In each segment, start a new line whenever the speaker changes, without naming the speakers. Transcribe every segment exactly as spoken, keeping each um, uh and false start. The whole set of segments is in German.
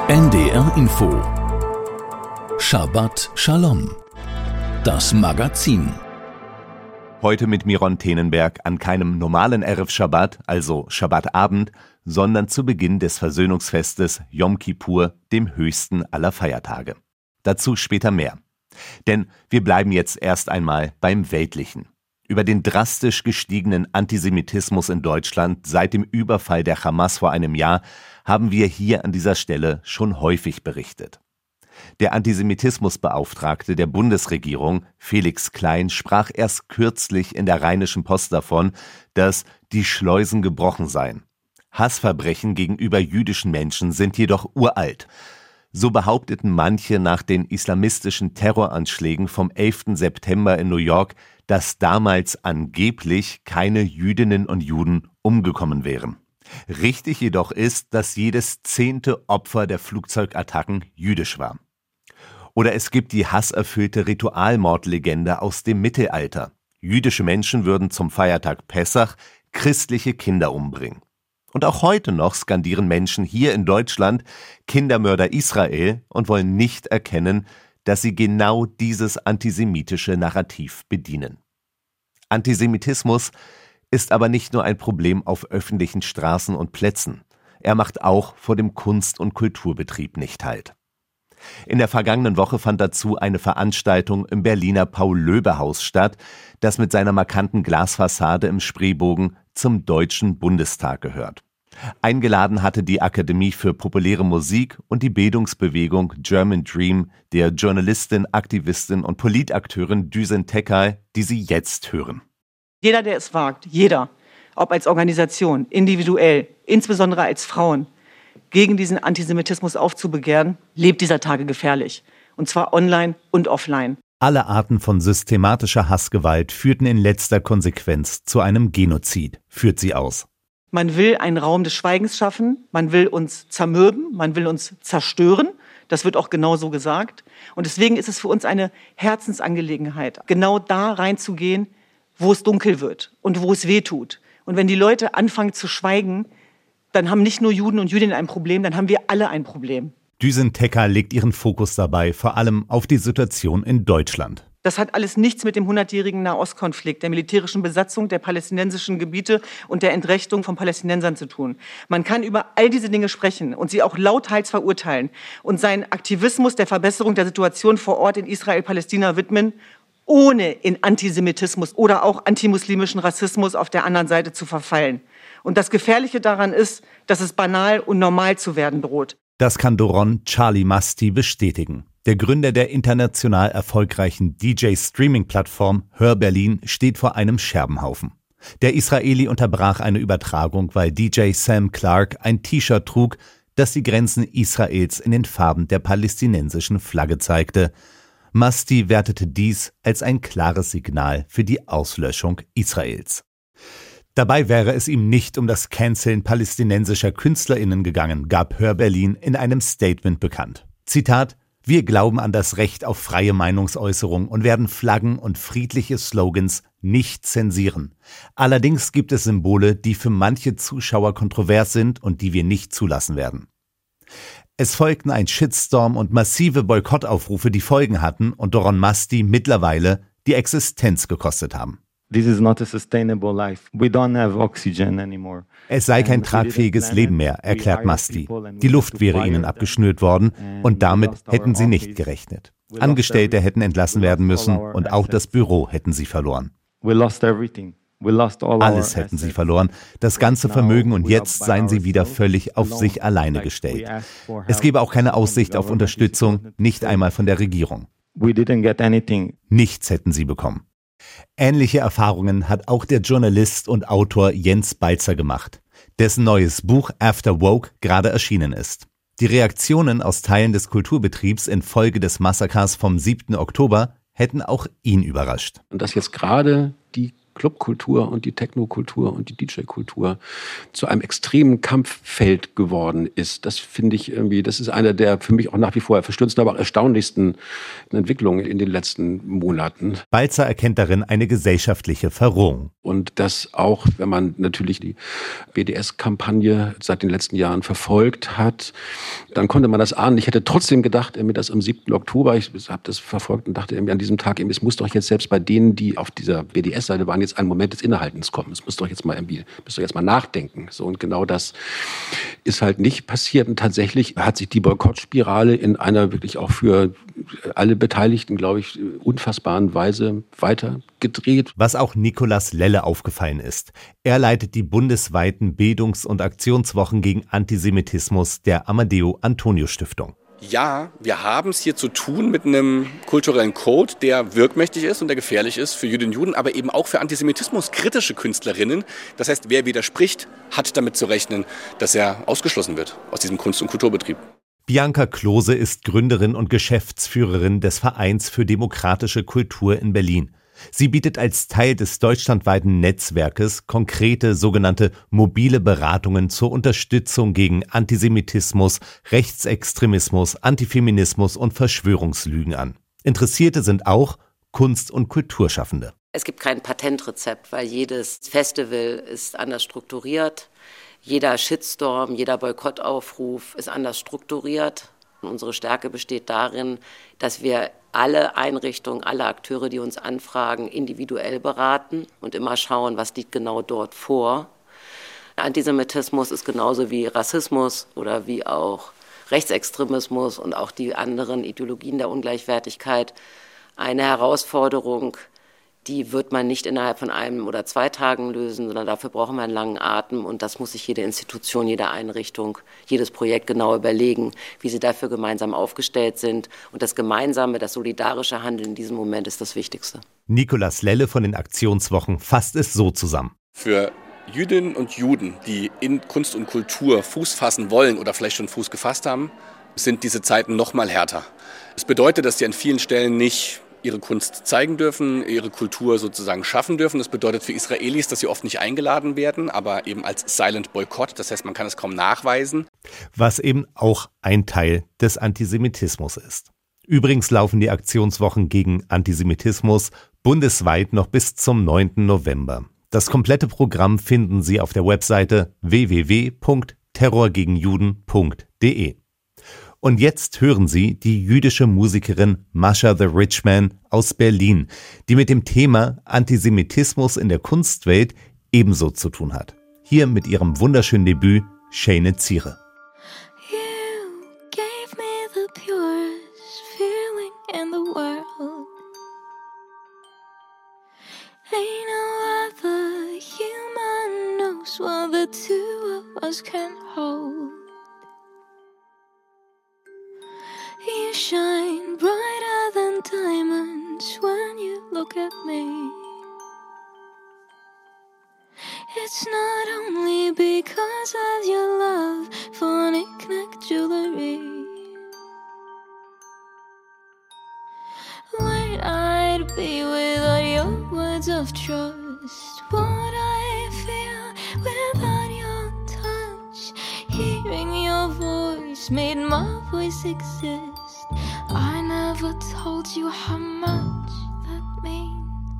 N D R Info Shabbat Shalom, das Magazin.
Heute mit Miron Tenenberg an keinem normalen Erev Shabbat, also Shabbatabend, sondern zu Beginn des Versöhnungsfestes Yom Kippur, dem höchsten aller Feiertage. Dazu später mehr. Denn wir bleiben jetzt erst einmal beim Weltlichen. Über den drastisch gestiegenen Antisemitismus in Deutschland seit dem Überfall der Hamas vor einem Jahr haben wir hier an dieser Stelle schon häufig berichtet. Der Antisemitismusbeauftragte der Bundesregierung, Felix Klein, sprach erst kürzlich in der Rheinischen Post davon, dass die Schleusen gebrochen seien. Hassverbrechen gegenüber jüdischen Menschen sind jedoch uralt. So behaupteten manche nach den islamistischen Terroranschlägen vom elften September in New York, dass damals angeblich keine Jüdinnen und Juden umgekommen wären. Richtig jedoch ist, dass jedes zehnte Opfer der Flugzeugattacken jüdisch war. Oder es gibt die hasserfüllte Ritualmordlegende aus dem Mittelalter. Jüdische Menschen würden zum Feiertag Pessach christliche Kinder umbringen. Und auch heute noch skandieren Menschen hier in Deutschland Kindermörder Israel und wollen nicht erkennen, dass sie genau dieses antisemitische Narrativ bedienen. Antisemitismus ist aber nicht nur ein Problem auf öffentlichen Straßen und Plätzen. Er macht auch vor dem Kunst- und Kulturbetrieb nicht Halt. In der vergangenen Woche fand dazu eine Veranstaltung im Berliner Paul-Löbe-Haus statt, das mit seiner markanten Glasfassade im Spreebogen zum Deutschen Bundestag gehört. Eingeladen hatte die Akademie für populäre Musik und die Bildungsbewegung German Dream der Journalistin, Aktivistin und Politakteurin Düsen Tekkal, die Sie jetzt hören.
Jeder, der es wagt, jeder, ob als Organisation, individuell, insbesondere als Frauen, gegen diesen Antisemitismus aufzubegehren, lebt dieser Tage gefährlich. Und zwar online und offline.
Alle Arten von systematischer Hassgewalt führten in letzter Konsequenz zu einem Genozid, führt sie aus.
Man will einen Raum des Schweigens schaffen, man will uns zermürben, man will uns zerstören. Das wird auch genau so gesagt. Und deswegen ist es für uns eine Herzensangelegenheit, genau da reinzugehen, wo es dunkel wird und wo es weh tut. Und wenn die Leute anfangen zu schweigen, dann haben nicht nur Juden und Jüdinnen ein Problem, dann haben wir alle ein Problem.
Düsen Tekkal legt ihren Fokus dabei vor allem auf die Situation in Deutschland.
Das hat alles nichts mit dem hundertjährigen Nahostkonflikt, der militärischen Besatzung der palästinensischen Gebiete und der Entrechtung von Palästinensern zu tun. Man kann über all diese Dinge sprechen und sie auch lauthals verurteilen und seinen Aktivismus der Verbesserung der Situation vor Ort in Israel-Palästina widmen, ohne in Antisemitismus oder auch antimuslimischen Rassismus auf der anderen Seite zu verfallen. Und das Gefährliche daran ist, dass es banal und normal zu werden droht.
Das kann Doron Charlie Masti bestätigen. Der Gründer der international erfolgreichen D J-Streaming-Plattform Hör Berlin steht vor einem Scherbenhaufen. Der Israeli unterbrach eine Übertragung, weil D J Sam Clark ein T-Shirt trug, das die Grenzen Israels in den Farben der palästinensischen Flagge zeigte. Masti wertete dies als ein klares Signal für die Auslöschung Israels. Dabei wäre es ihm nicht um das Canceln palästinensischer KünstlerInnen gegangen, gab Hör Berlin in einem Statement bekannt. Zitat: Wir glauben an das Recht auf freie Meinungsäußerung und werden Flaggen und friedliche Slogans nicht zensieren. Allerdings gibt es Symbole, die für manche Zuschauer kontrovers sind und die wir nicht zulassen werden. Es folgten ein Shitstorm und massive Boykottaufrufe, die Folgen hatten und Doron Masti mittlerweile die Existenz gekostet haben.
This is not a sustainable life. We don't have oxygen anymore.
Es sei kein tragfähiges Leben mehr, erklärt Masti. Die Luft wäre ihnen abgeschnürt worden und damit hätten sie nicht gerechnet. Angestellte hätten entlassen werden müssen und auch das Büro hätten sie verloren. Alles hätten sie verloren, das ganze Vermögen, und jetzt seien sie wieder völlig auf sich alleine gestellt. Es gebe auch keine Aussicht auf Unterstützung, nicht einmal von der Regierung. Nichts hätten sie bekommen. Ähnliche Erfahrungen hat auch der Journalist und Autor Jens Balzer gemacht, dessen neues Buch After Woke gerade erschienen ist. Die Reaktionen aus Teilen des Kulturbetriebs infolge des Massakers vom siebten Oktober hätten auch ihn überrascht.
Und dass jetzt gerade die Clubkultur und die Technokultur und die D J-Kultur zu einem extremen Kampffeld geworden ist. Das finde ich irgendwie, das ist einer der für mich auch nach wie vor verstörendsten, aber auch erstaunlichsten Entwicklungen in den letzten Monaten.
Balzer erkennt darin eine gesellschaftliche Verrohung.
Und das auch, wenn man natürlich die B D S-Kampagne seit den letzten Jahren verfolgt hat, dann konnte man das ahnen. Ich hätte trotzdem gedacht, mir das am siebten Oktober, ich habe das verfolgt und dachte mir an diesem Tag, es muss doch jetzt selbst bei denen, die auf dieser B D S-Seite waren, jetzt ein Moment des Innehaltens kommen. Es muss doch jetzt mal irgendwie, müsst doch jetzt mal nachdenken. So, und genau das ist halt nicht passiert. Und tatsächlich hat sich die Boykottspirale in einer wirklich auch für alle Beteiligten, glaube ich, unfassbaren Weise weitergedreht.
Was auch Nicolas Lelle aufgefallen ist. Er leitet die bundesweiten Bildungs- und Aktionswochen gegen Antisemitismus der Amadeo Antonio Stiftung.
Ja, wir haben es hier zu tun mit einem kulturellen Code, der wirkmächtig ist und der gefährlich ist für Jüdinnen und Juden, aber eben auch für Antisemitismus kritische Künstlerinnen. Das heißt, wer widerspricht, hat damit zu rechnen, dass er ausgeschlossen wird aus diesem Kunst- und Kulturbetrieb.
Bianca Klose ist Gründerin und Geschäftsführerin des Vereins für demokratische Kultur in Berlin. Sie bietet als Teil des deutschlandweiten Netzwerkes konkrete sogenannte mobile Beratungen zur Unterstützung gegen Antisemitismus, Rechtsextremismus, Antifeminismus und Verschwörungslügen an. Interessierte sind auch Kunst- und Kulturschaffende.
Es gibt kein Patentrezept, weil jedes Festival ist anders strukturiert. Jeder Shitstorm, jeder Boykottaufruf ist anders strukturiert. Unsere Stärke besteht darin, dass wir alle Einrichtungen, alle Akteure, die uns anfragen, individuell beraten und immer schauen, was liegt genau dort vor. Antisemitismus ist genauso wie Rassismus oder wie auch Rechtsextremismus und auch die anderen Ideologien der Ungleichwertigkeit eine Herausforderung, die wird man nicht innerhalb von einem oder zwei Tagen lösen, sondern dafür brauchen wir einen langen Atem und das muss sich jede Institution, jede Einrichtung, jedes Projekt genau überlegen, wie sie dafür gemeinsam aufgestellt sind. Und das gemeinsame, das solidarische Handeln in diesem Moment ist das Wichtigste.
Nicolas Lelle von den Aktionswochen fasst es so zusammen.
Für Jüdinnen und Juden, die in Kunst und Kultur Fuß fassen wollen oder vielleicht schon Fuß gefasst haben, sind diese Zeiten noch mal härter. Es bedeutet, dass sie an vielen Stellen nicht ihre Kunst zeigen dürfen, ihre Kultur sozusagen schaffen dürfen. Das bedeutet für Israelis, dass sie oft nicht eingeladen werden, aber eben als Silent Boycott. Das heißt, man kann es kaum nachweisen.
Was eben auch ein Teil des Antisemitismus ist. Übrigens laufen die Aktionswochen gegen Antisemitismus bundesweit noch bis zum neunten November. Das komplette Programm finden Sie auf der Webseite w w w punkt terrorgegenjuden punkt d e. Und jetzt hören Sie die jüdische Musikerin Masha the Rich Man aus Berlin, die mit dem Thema Antisemitismus in der Kunstwelt ebenso zu tun hat. Hier mit ihrem wunderschönen Debüt Shane Zire.
You gave me the purest feeling in the world. Ain't no other human knows what the two of us can hold. You shine brighter than diamonds when you look at me. It's not only because of your love for knick-knack jewelry. Where'd I be without your words of trust? What I feel without your touch? Hearing your voice made my voice exist. I never told you how much that means.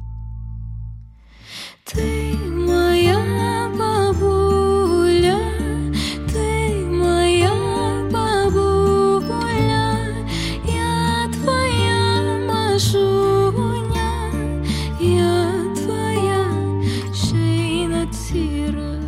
Ты моя бабуля, ты моя бабуля, я твоя Машуня, я твоя Shane Zire.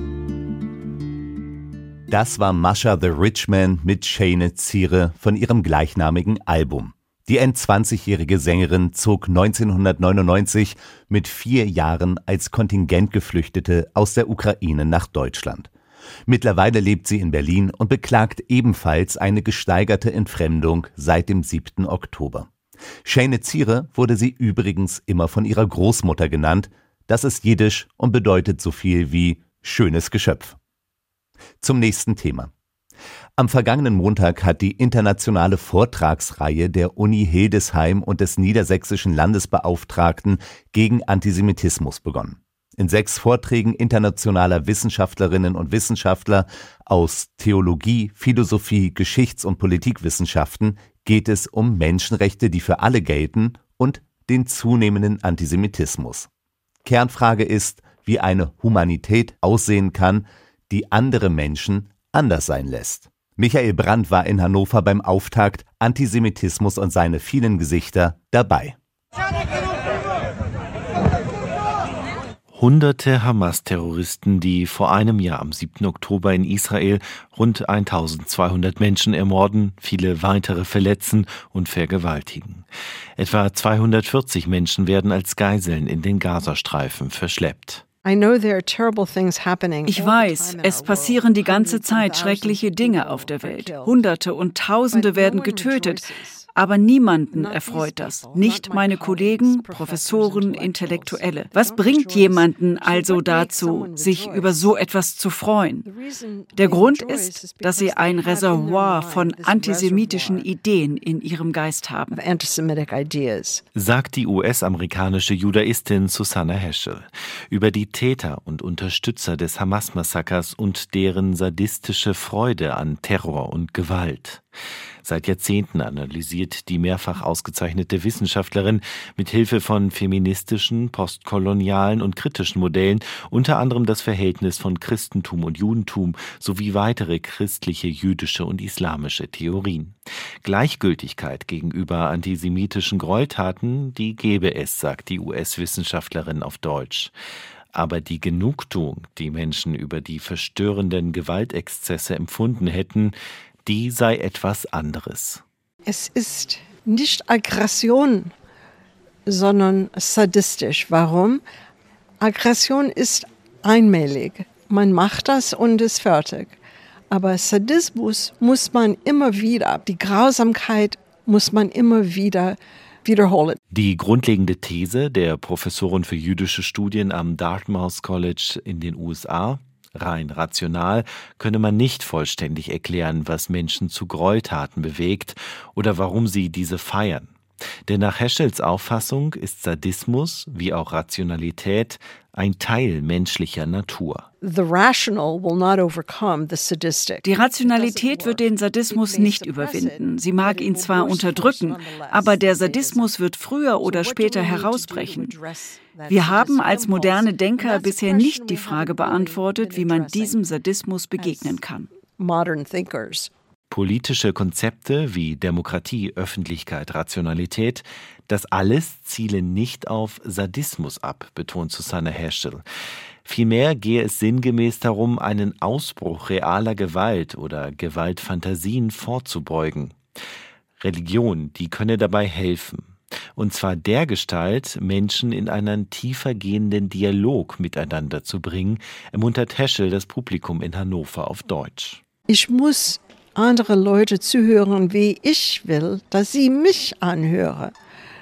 Das war Masha the Rich Man mit Shane Zire von ihrem gleichnamigen Album. Die endzwanzigjährige Sängerin zog neunzehnhundertneunundneunzig mit vier Jahren als Kontingentgeflüchtete aus der Ukraine nach Deutschland. Mittlerweile lebt sie in Berlin und beklagt ebenfalls eine gesteigerte Entfremdung seit dem siebten Oktober. Shane Zire wurde sie übrigens immer von ihrer Großmutter genannt. Das ist Jiddisch und bedeutet so viel wie schönes Geschöpf. Zum nächsten Thema. Am vergangenen Montag hat die internationale Vortragsreihe der Uni Hildesheim und des Niedersächsischen Landesbeauftragten gegen Antisemitismus begonnen. In sechs Vorträgen internationaler Wissenschaftlerinnen und Wissenschaftler aus Theologie, Philosophie, Geschichts- und Politikwissenschaften geht es um Menschenrechte, die für alle gelten, und den zunehmenden Antisemitismus. Kernfrage ist, wie eine Humanität aussehen kann, die andere Menschen anders sein lässt. Michael Brandt war in Hannover beim Auftakt Antisemitismus und seine vielen Gesichter dabei.
Hunderte Hamas-Terroristen, die vor einem Jahr am siebten Oktober in Israel rund eintausendzweihundert Menschen ermorden, viele weitere verletzen und vergewaltigen. Etwa zweihundertvierzig Menschen werden als Geiseln in den Gazastreifen verschleppt.
Ich weiß, es passieren die ganze Zeit schreckliche Dinge auf der Welt. Hunderte und Tausende werden getötet. Aber niemanden erfreut das. Nicht meine Kollegen, Professoren, Intellektuelle. Was bringt jemanden also dazu, sich über so etwas zu freuen? Der Grund ist, dass sie ein Reservoir von antisemitischen Ideen in ihrem Geist haben.
Sagt die U S-amerikanische Judaistin Susanna Heschel über die Täter und Unterstützer des Hamas-Massakers und deren sadistische Freude an Terror und Gewalt. Seit Jahrzehnten analysiert die mehrfach ausgezeichnete Wissenschaftlerin mit Hilfe von feministischen, postkolonialen und kritischen Modellen unter anderem das Verhältnis von Christentum und Judentum sowie weitere christliche, jüdische und islamische Theorien. Gleichgültigkeit gegenüber antisemitischen Gräueltaten, die gäbe es, sagt die U S-Wissenschaftlerin auf Deutsch. Aber die Genugtuung, die Menschen über die verstörenden Gewaltexzesse empfunden hätten, die sei etwas anderes.
Es ist nicht Aggression, sondern sadistisch. Warum? Aggression ist einmalig. Man macht das und ist fertig. Aber Sadismus muss man immer wieder, die Grausamkeit muss man immer wieder wiederholen.
Die grundlegende These der Professorin für jüdische Studien am Dartmouth College in den U S A: rein rational könne man nicht vollständig erklären, was Menschen zu Gräueltaten bewegt oder warum sie diese feiern. Denn nach Heschels Auffassung ist Sadismus, wie auch Rationalität, ein Teil menschlicher Natur.
The rational will not overcome the sadistic.
Die Rationalität wird den Sadismus nicht überwinden. Sie mag ihn zwar unterdrücken, aber der Sadismus wird früher oder später herausbrechen. Wir haben als moderne Denker bisher nicht die Frage beantwortet, wie man diesem Sadismus begegnen kann.
Modern thinkers.
Politische Konzepte wie Demokratie, Öffentlichkeit, Rationalität, das alles ziele nicht auf Sadismus ab, betont Susanna Heschel. Vielmehr gehe es sinngemäß darum, einen Ausbruch realer Gewalt oder Gewaltfantasien vorzubeugen. Religion, die könne dabei helfen. Und zwar dergestalt, Menschen in einen tiefer gehenden Dialog miteinander zu bringen, ermuntert Heschel das Publikum in Hannover auf Deutsch.
Ich muss andere Leute zuhören, wie ich will, dass sie mich anhören.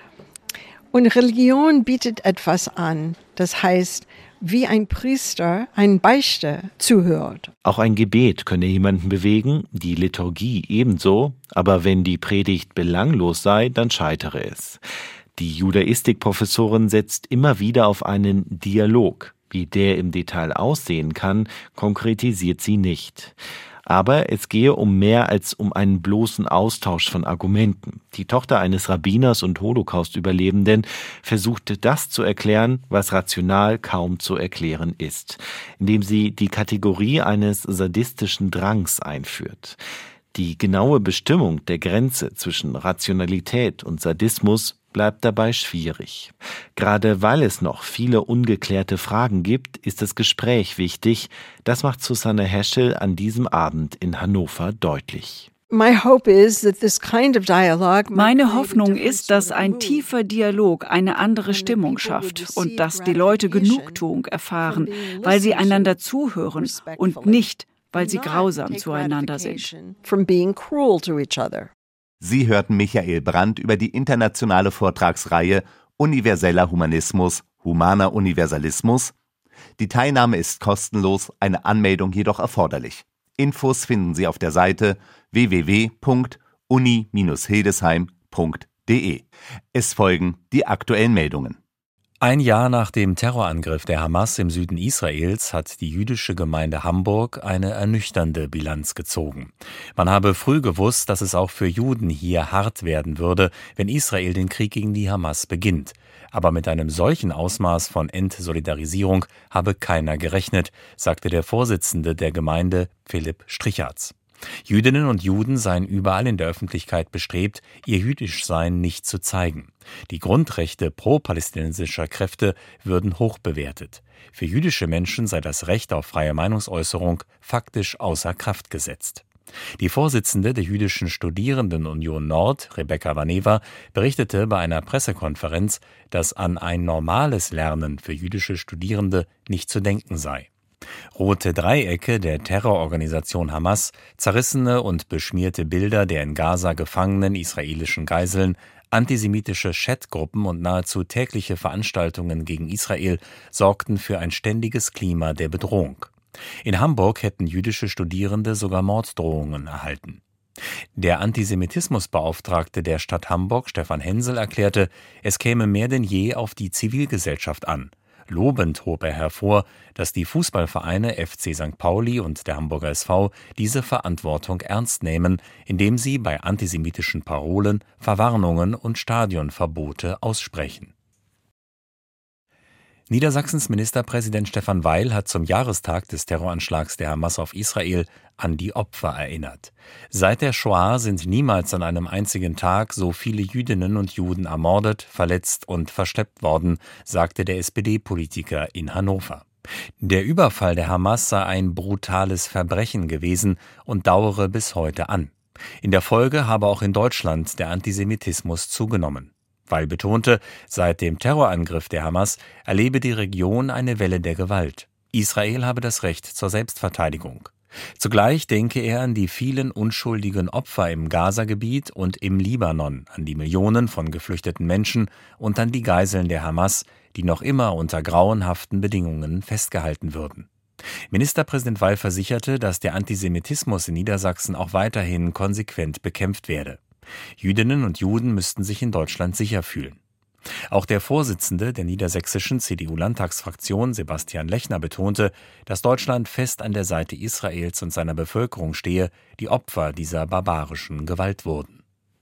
Und Religion bietet etwas an, das heißt, wie ein Priester ein Beichte zuhört.
Auch ein Gebet könne jemanden bewegen, die Liturgie ebenso, aber wenn die Predigt belanglos sei, dann scheitere es. Die Judaistik-Professorin setzt immer wieder auf einen Dialog. Wie der im Detail aussehen kann, konkretisiert sie nicht. Aber es gehe um mehr als um einen bloßen Austausch von Argumenten. Die Tochter eines Rabbiners und Holocaust-Überlebenden versuchte das zu erklären, was rational kaum zu erklären ist, indem sie die Kategorie eines sadistischen Drangs einführt. Die genaue Bestimmung der Grenze zwischen Rationalität und Sadismus bleibt dabei schwierig. Gerade weil es noch viele ungeklärte Fragen gibt, ist das Gespräch wichtig. Das macht Susanna Heschel an diesem Abend in Hannover deutlich.
Meine
Hoffnung ist, dass ein tiefer Dialog eine andere Stimmung schafft und dass die Leute Genugtuung erfahren, weil sie einander zuhören und nicht, weil sie grausam zueinander sind.
Sie hörten Michael Brandt über die internationale Vortragsreihe Universeller Humanismus, Humaner Universalismus. Die Teilnahme ist kostenlos, eine Anmeldung jedoch erforderlich. Infos finden Sie auf der Seite w w w punkt uni Bindestrich hildesheim punkt d e. Es folgen die aktuellen Meldungen.
Ein Jahr nach dem Terrorangriff der Hamas im Süden Israels hat die jüdische Gemeinde Hamburg eine ernüchternde Bilanz gezogen. Man habe früh gewusst, dass es auch für Juden hier hart werden würde, wenn Israel den Krieg gegen die Hamas beginnt. Aber mit einem solchen Ausmaß von Entsolidarisierung habe keiner gerechnet, sagte der Vorsitzende der Gemeinde Philipp Strichertz. Jüdinnen und Juden seien überall in der Öffentlichkeit bestrebt, ihr Jüdischsein nicht zu zeigen. Die Grundrechte pro-palästinensischer Kräfte würden hoch bewertet. Für jüdische Menschen sei das Recht auf freie Meinungsäußerung faktisch außer Kraft gesetzt. Die Vorsitzende der Jüdischen Studierendenunion Nord, Rebecca Vaneva, berichtete bei einer Pressekonferenz, dass an ein normales Lernen für jüdische Studierende nicht zu denken sei. Rote Dreiecke der Terrororganisation Hamas, zerrissene und beschmierte Bilder der in Gaza gefangenen israelischen Geiseln, antisemitische Chatgruppen und nahezu tägliche Veranstaltungen gegen Israel sorgten für ein ständiges Klima der Bedrohung. In Hamburg hätten jüdische Studierende sogar Morddrohungen erhalten. Der Antisemitismusbeauftragte der Stadt Hamburg, Stefan Hensel, erklärte, es käme mehr denn je auf die Zivilgesellschaft an. Lobend hob er hervor, dass die Fußballvereine F C Sankt Pauli und der Hamburger S V diese Verantwortung ernst nehmen, indem sie bei antisemitischen Parolen Verwarnungen und Stadionverbote aussprechen. Niedersachsens Ministerpräsident Stefan Weil hat zum Jahrestag des Terroranschlags der Hamas auf Israel an die Opfer erinnert. Seit der Shoah sind niemals an einem einzigen Tag so viele Jüdinnen und Juden ermordet, verletzt und verschleppt worden, sagte der S P D-Politiker in Hannover. Der Überfall der Hamas sei ein brutales Verbrechen gewesen und dauere bis heute an. In der Folge habe auch in Deutschland der Antisemitismus zugenommen. Weil betonte, seit dem Terrorangriff der Hamas erlebe die Region eine Welle der Gewalt. Israel habe das Recht zur Selbstverteidigung. Zugleich denke er an die vielen unschuldigen Opfer im Gaza-Gebiet und im Libanon, an die Millionen von geflüchteten Menschen und an die Geiseln der Hamas, die noch immer unter grauenhaften Bedingungen festgehalten würden. Ministerpräsident Weil versicherte, dass der Antisemitismus in Niedersachsen auch weiterhin konsequent bekämpft werde. Jüdinnen und Juden müssten sich in Deutschland sicher fühlen. Auch der Vorsitzende der niedersächsischen C D U-Landtagsfraktion, Sebastian Lechner, betonte, dass Deutschland fest an der Seite Israels und seiner Bevölkerung stehe, die Opfer dieser barbarischen Gewalt wurden.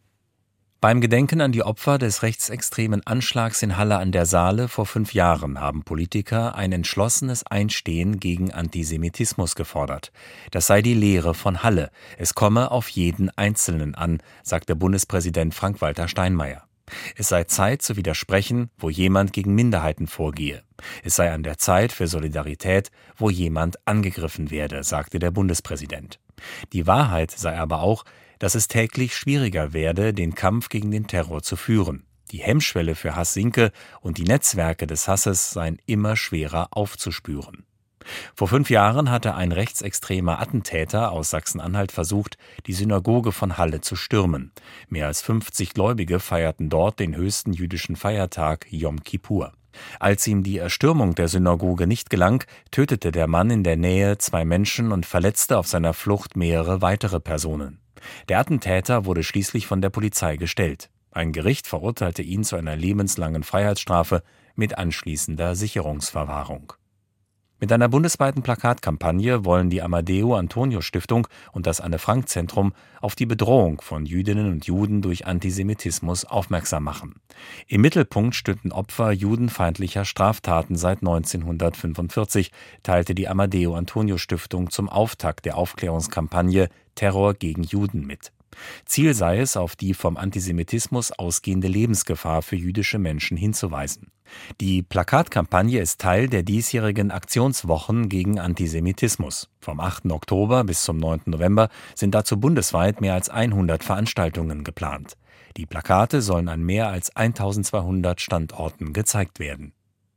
Beim Gedenken an die Opfer des rechtsextremen Anschlags in Halle an der Saale vor fünf Jahren haben Politiker ein entschlossenes Einstehen gegen Antisemitismus gefordert. Das sei die Lehre von Halle. Es komme auf jeden Einzelnen an, sagte Bundespräsident Frank-Walter Steinmeier. Es sei Zeit zu widersprechen, wo jemand gegen Minderheiten vorgehe. Es sei an der Zeit für Solidarität, wo jemand angegriffen werde, sagte der Bundespräsident. Die Wahrheit sei aber auch, dass es täglich schwieriger werde, den Kampf gegen den Terror zu führen. Die Hemmschwelle für Hass sinke und die Netzwerke des Hasses seien immer schwerer aufzuspüren. Vor fünf Jahren hatte ein rechtsextremer Attentäter aus Sachsen-Anhalt versucht, die Synagoge von Halle zu stürmen. Mehr als fünfzig Gläubige feierten dort den höchsten jüdischen Feiertag Yom Kippur. Als ihm die Erstürmung der Synagoge nicht gelang, tötete der Mann in der Nähe zwei Menschen und verletzte auf seiner Flucht mehrere weitere Personen. Der Attentäter wurde schließlich von der Polizei gestellt. Ein Gericht verurteilte ihn zu einer lebenslangen Freiheitsstrafe mit anschließender Sicherungsverwahrung. Mit einer bundesweiten Plakatkampagne wollen die Amadeo-Antonio-Stiftung und das Anne-Frank-Zentrum auf die Bedrohung von Jüdinnen und Juden durch Antisemitismus aufmerksam machen. Im Mittelpunkt stünden Opfer judenfeindlicher Straftaten seit neunzehnhundertfünfundvierzig, teilte die Amadeo-Antonio-Stiftung zum Auftakt der Aufklärungskampagne Terror gegen Juden mit. Ziel sei es, auf die vom Antisemitismus ausgehende Lebensgefahr für jüdische Menschen hinzuweisen. Die Plakatkampagne ist Teil der diesjährigen Aktionswochen gegen Antisemitismus. Vom achten Oktober bis zum neunten November sind dazu bundesweit mehr als hundert Veranstaltungen geplant. Die Plakate sollen an mehr als eintausendzweihundert Standorten gezeigt werden.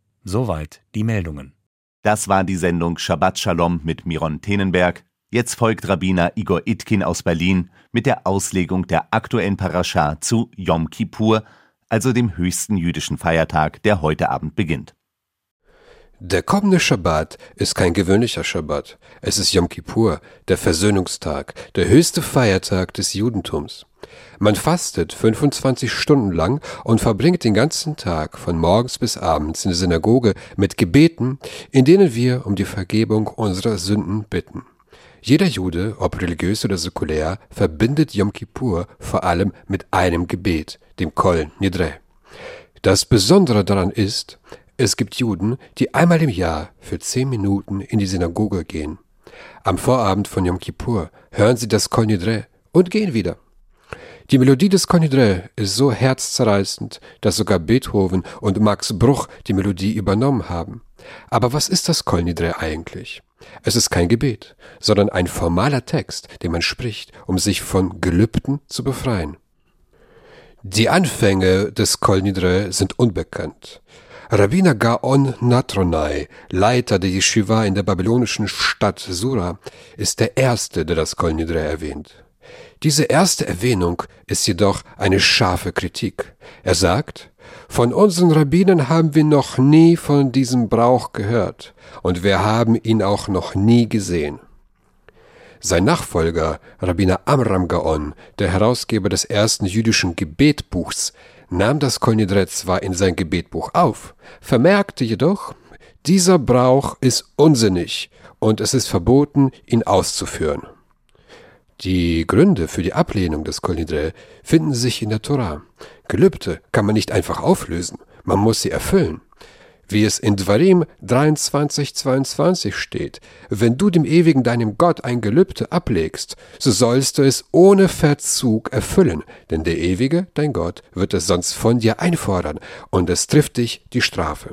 Soweit die Meldungen.
Das war die Sendung Shabbat Shalom mit Miron Tenenberg. Jetzt folgt Rabbiner Igor Itkin aus Berlin mit der Auslegung der aktuellen Parascha zu Yom Kippur, also dem höchsten jüdischen Feiertag, der heute Abend beginnt.
Der kommende Schabbat ist kein gewöhnlicher Schabbat. Es ist Yom Kippur, der Versöhnungstag, der höchste Feiertag des Judentums. Man fastet fünfundzwanzig Stunden lang und verbringt den ganzen Tag von morgens bis abends in der Synagoge mit Gebeten, in denen wir um die Vergebung unserer Sünden bitten. Jeder Jude, ob religiös oder säkulär, verbindet Yom Kippur vor allem mit einem Gebet, dem Kol Nidre. Das Besondere daran ist, es gibt Juden, die einmal im Jahr für zehn Minuten in die Synagoge gehen. Am Vorabend von Yom Kippur hören sie das Kol Nidre und gehen wieder. Die Melodie des Kol Nidre ist so herzzerreißend, dass sogar Beethoven und Max Bruch die Melodie übernommen haben. Aber was ist das Kol Nidre eigentlich? Es ist kein Gebet, sondern ein formaler Text, den man spricht, um sich von Gelübden zu befreien. Die Anfänge des Kol Nidre sind unbekannt. Rabbiner Gaon Natronai, Leiter der Yeshiva in der babylonischen Stadt Sura, ist der Erste, der das Kol Nidre erwähnt. Diese erste Erwähnung ist jedoch eine scharfe Kritik. Er sagt, von unseren Rabbinern haben wir noch nie von diesem Brauch gehört und wir haben ihn auch noch nie gesehen. Sein Nachfolger, Rabbiner Amram Gaon, der Herausgeber des ersten jüdischen Gebetbuchs, nahm das Kol Nidre zwar in sein Gebetbuch auf, vermerkte jedoch, dieser Brauch ist unsinnig und es ist verboten, ihn auszuführen. Die Gründe für die Ablehnung des Kol Nidre finden sich in der Tora. Gelübde kann man nicht einfach auflösen, man muss sie erfüllen. Wie es in Dvarim dreiundzwanzig zweiundzwanzig steht, wenn du dem ewigen deinem Gott ein Gelübde ablegst, so sollst du es ohne Verzug erfüllen, denn der ewige, dein Gott, wird es sonst von dir einfordern, und es trifft dich die Strafe.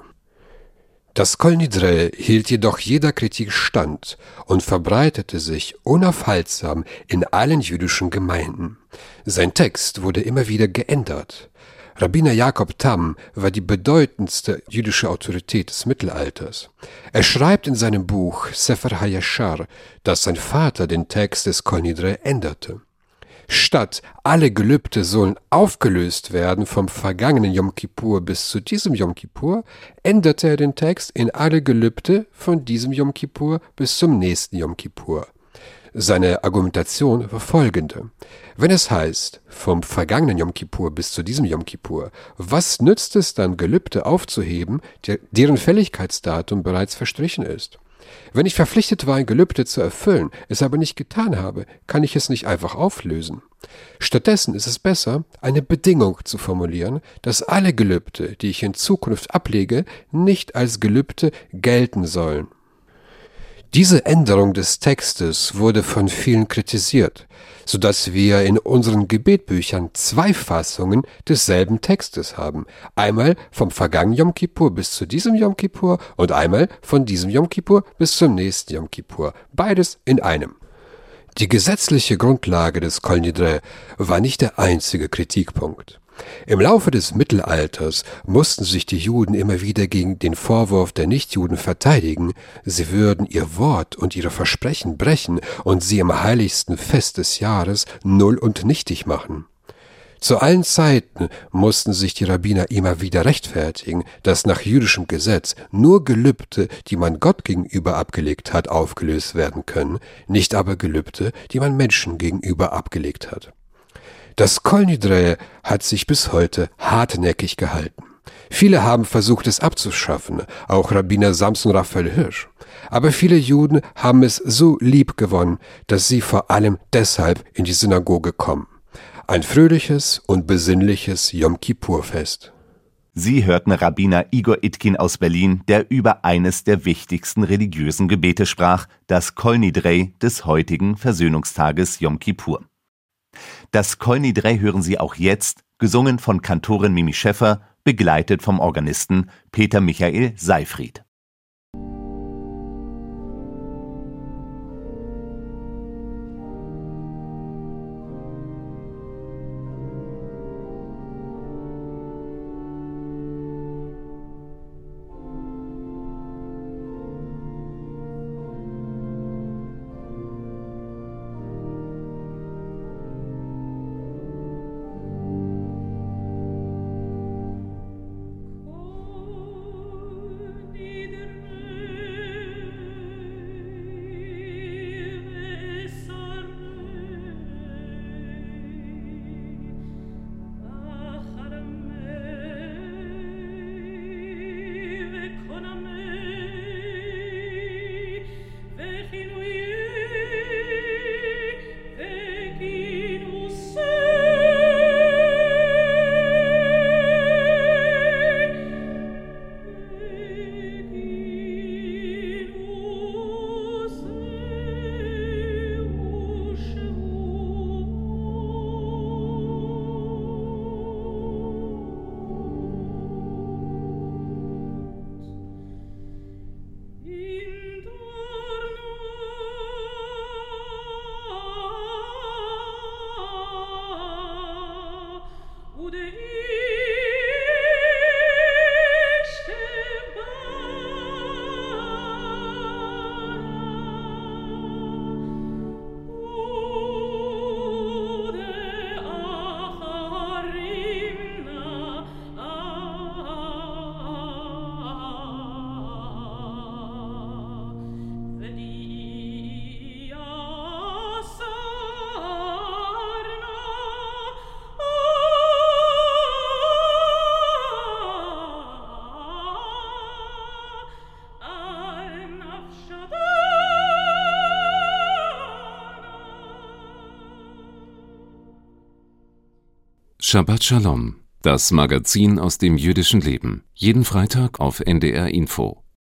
Das Kol Nidre hielt jedoch jeder Kritik stand und verbreitete sich unaufhaltsam in allen jüdischen Gemeinden. Sein Text wurde immer wieder geändert. Rabbiner Jakob Tam war die bedeutendste jüdische Autorität des Mittelalters. Er schreibt in seinem Buch Sefer HaYashar, dass sein Vater den Text des Kol Nidre änderte. Statt alle Gelübde sollen aufgelöst werden vom vergangenen Yom Kippur bis zu diesem Yom Kippur, änderte er den Text in alle Gelübde von diesem Yom Kippur bis zum nächsten Yom Kippur. Seine Argumentation war folgende. Wenn es heißt, vom vergangenen Yom Kippur bis zu diesem Yom Kippur, was nützt es dann, Gelübde aufzuheben, deren Fälligkeitsdatum bereits verstrichen ist? Wenn ich verpflichtet war, ein Gelübde zu erfüllen, es aber nicht getan habe, kann ich es nicht einfach auflösen. Stattdessen ist es besser, eine Bedingung zu formulieren, dass alle Gelübde, die ich in Zukunft ablege, nicht als Gelübde gelten sollen. Diese Änderung des Textes wurde von vielen kritisiert, sodass wir in unseren Gebetbüchern zwei Fassungen desselben Textes haben. Einmal vom vergangenen Yom Kippur bis zu diesem Yom Kippur und einmal von diesem Yom Kippur bis zum nächsten Yom Kippur. Beides in einem. Die gesetzliche Grundlage des Kol Nidre war nicht der einzige Kritikpunkt. Im Laufe des Mittelalters mussten sich die Juden immer wieder gegen den Vorwurf der Nichtjuden verteidigen, sie würden ihr Wort und ihre Versprechen brechen und sie im heiligsten Fest des Jahres null und nichtig machen. Zu allen Zeiten mussten sich die Rabbiner immer wieder rechtfertigen, dass nach jüdischem Gesetz nur Gelübde, die man Gott gegenüber abgelegt hat, aufgelöst werden können, nicht aber Gelübde, die man Menschen gegenüber abgelegt hat. Das Kol Nidre hat sich bis heute hartnäckig gehalten. Viele haben versucht, es abzuschaffen, auch Rabbiner Samson Raphael Hirsch. Aber viele Juden haben es so lieb gewonnen, dass sie vor allem deshalb in die Synagoge kommen. Ein fröhliches und besinnliches Yom Kippur-Fest.
Sie hörten Rabbiner Igor Itkin aus Berlin, der über eines der wichtigsten religiösen Gebete sprach, das Kol Nidre des heutigen Versöhnungstages Yom Kippur. Das Kol Nidre hören Sie auch jetzt, gesungen von Kantorin Mimi Schäffer, begleitet vom Organisten Peter Michael Seyfried.
Be
Shabbat Shalom, das Magazin aus dem jüdischen Leben. Jeden Freitag auf N D R Info.